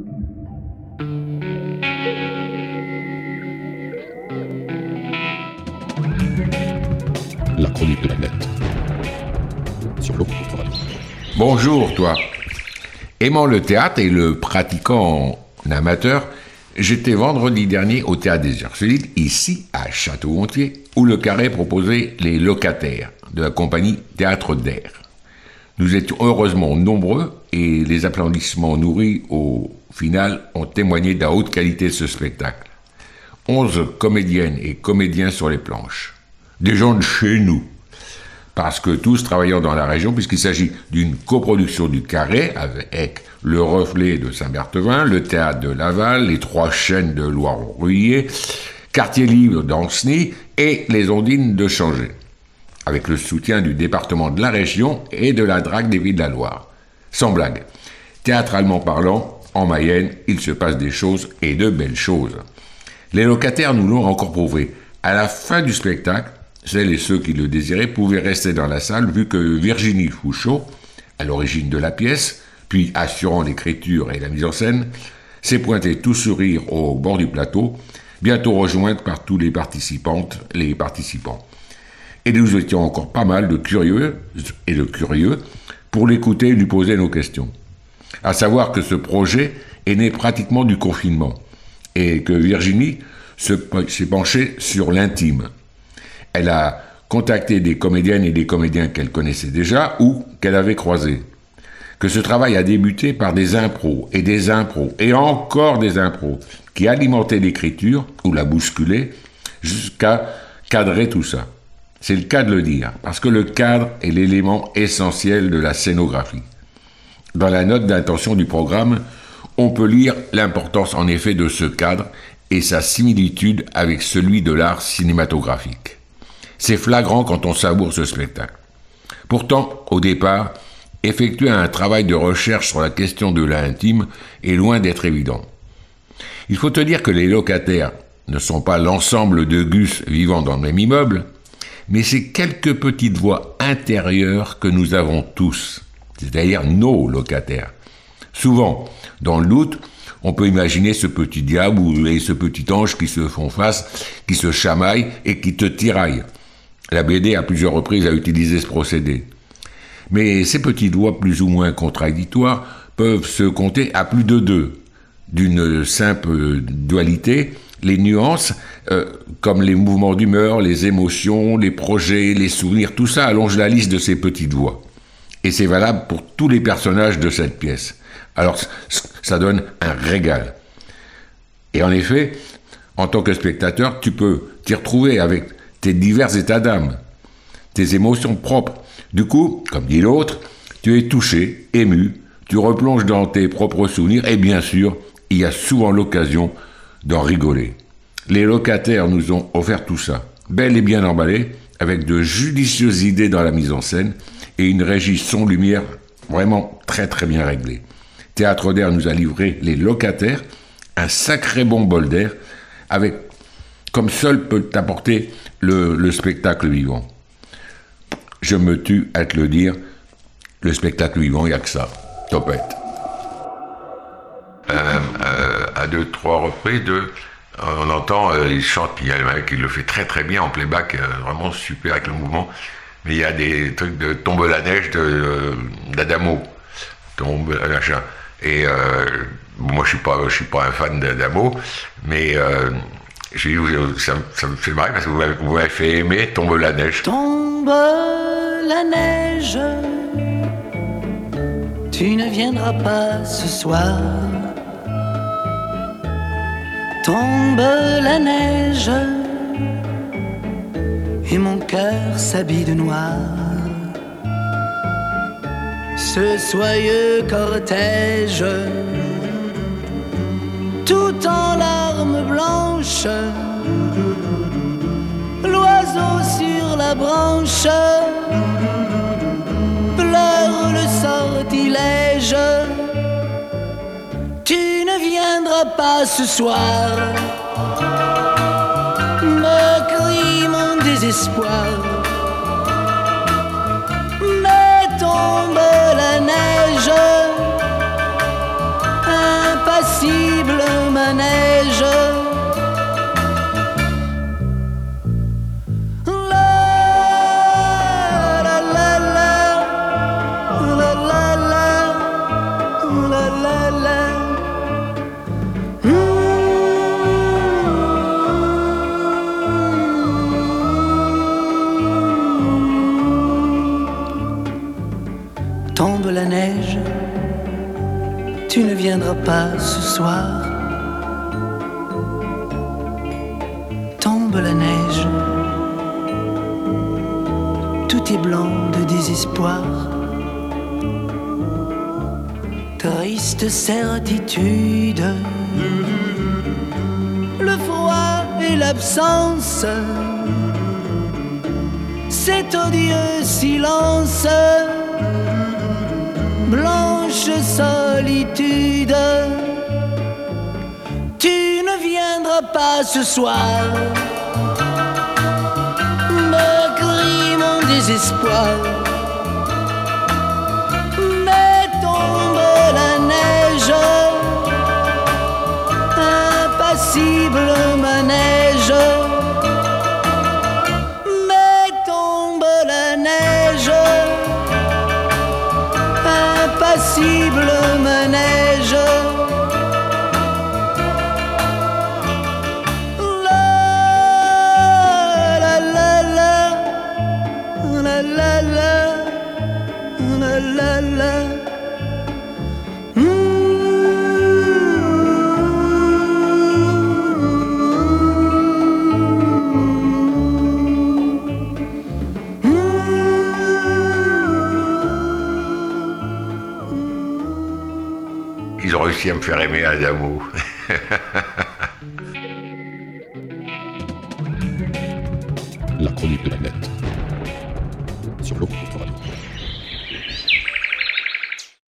La chronique de la nette. Sur l'eau. Bonjour, toi. Aimant le théâtre et le pratiquant en amateur, j'étais vendredi dernier au Théâtre des Ursulines, ici à Château-Gontier, où le Carré proposait les locataires de la compagnie Théâtre d'Air. Nous étions heureusement nombreux et les applaudissements nourris au final ont témoigné de la haute qualité de ce spectacle. 11 comédiennes et comédiens sur les planches. Des gens de chez nous. Parce que tous travaillant dans la région, puisqu'il s'agit d'une coproduction du Carré avec le Reflet de Saint-Berthevin, le Théâtre de Laval, les 3 Chênes de Loire-Ruillé, Quartier Libre d'Ancenis et les Ondines de Changé, avec le soutien du département de la région et de la Drague des Pays de la Loire. Sans blague, théâtralement parlant, en Mayenne, il se passe des choses et de belles choses. Les locataires nous l'ont encore prouvé. À la fin du spectacle, celles et ceux qui le désiraient pouvaient rester dans la salle vu que Virginie Fouchot, à l'origine de la pièce, puis assurant l'écriture et la mise en scène, s'est pointée tout sourire au bord du plateau, bientôt rejointe par tous les participantes, les participants. Et nous étions encore pas mal de curieux et de curieux pour l'écouter et lui poser nos questions. À savoir que ce projet est né pratiquement du confinement et que Virginie s'est penchée sur l'intime. Elle a contacté des comédiennes et des comédiens qu'elle connaissait déjà ou qu'elle avait croisés. Que ce travail a débuté par des impros et encore des impros qui alimentaient l'écriture ou la bousculaient jusqu'à cadrer tout ça. C'est le cas de le dire, parce que le cadre est l'élément essentiel de la scénographie. Dans la note d'intention du programme, on peut lire l'importance en effet de ce cadre et sa similitude avec celui de l'art cinématographique. C'est flagrant quand on savoure ce spectacle. Pourtant, au départ, effectuer un travail de recherche sur la question de l'intime est loin d'être évident. Il faut te dire que les locataires ne sont pas l'ensemble de gus vivant dans le même immeuble, mais c'est quelques petites voix intérieures que nous avons tous, c'est-à-dire nos locataires. Souvent, dans le doute, on peut imaginer ce petit diable et ce petit ange qui se font face, qui se chamaillent et qui te tiraillent. La BD, à plusieurs reprises, a utilisé ce procédé. Mais ces petites voix plus ou moins contradictoires peuvent se compter à plus de 2. D'une simple dualité, les nuances, comme les mouvements d'humeur, les émotions, les projets, les souvenirs, tout ça allonge la liste de ces petites voix. Et c'est valable pour tous les personnages de cette pièce. Alors, ça donne un régal. Et en effet, en tant que spectateur, tu peux t'y retrouver avec tes divers états d'âme, tes émotions propres. Du coup, comme dit l'autre, tu es touché, ému, tu replonges dans tes propres souvenirs et bien sûr, il y a souvent l'occasion d'en rigoler. Les locataires nous ont offert tout ça, bel et bien emballé, avec de judicieuses idées dans la mise en scène et une régie son-lumière vraiment très très bien réglée. Théâtre d'Air nous a livré les locataires, un sacré bon bol d'air, avec comme seul peut t'apporter le spectacle vivant. Je me tue à te le dire, le spectacle vivant, il n'y a que ça. Topette. À 2-3 reprises, on entend, il chante, puis il y a le mec qui le fait très très bien en playback, vraiment super avec le mouvement. Mais il y a des trucs de Tombe la neige d'Adamo. Tombe machin. Et moi je suis pas un fan d'Adamo, mais j'ai dit, ça me fait marrer parce que vous m'avez fait aimer Tombe la neige. Tombe la neige, tu ne viendras pas ce soir. Tombe la neige, et mon cœur s'habille de noir. Ce soyeux cortège, tout en larmes blanches, l'oiseau sur la branche pleure le sortilège. Tu ne viendras pas ce soir, me crie mon désespoir. Mais tombe la neige, impassible tombe la neige, tu ne viendras pas ce soir. Tombe la neige, tout est blanc de désespoir. Triste certitude, le froid et l'absence, cet odieux silence, blanche solitude. Tu ne viendras pas ce soir, me crie mon désespoir. Mais tombe la neige, impassible manège. Mais tombe la neige, impassible manège. La la la la la la la la. Ils ont réussi à me faire aimer Adamo. La chronique de la nette. Sur l'eau.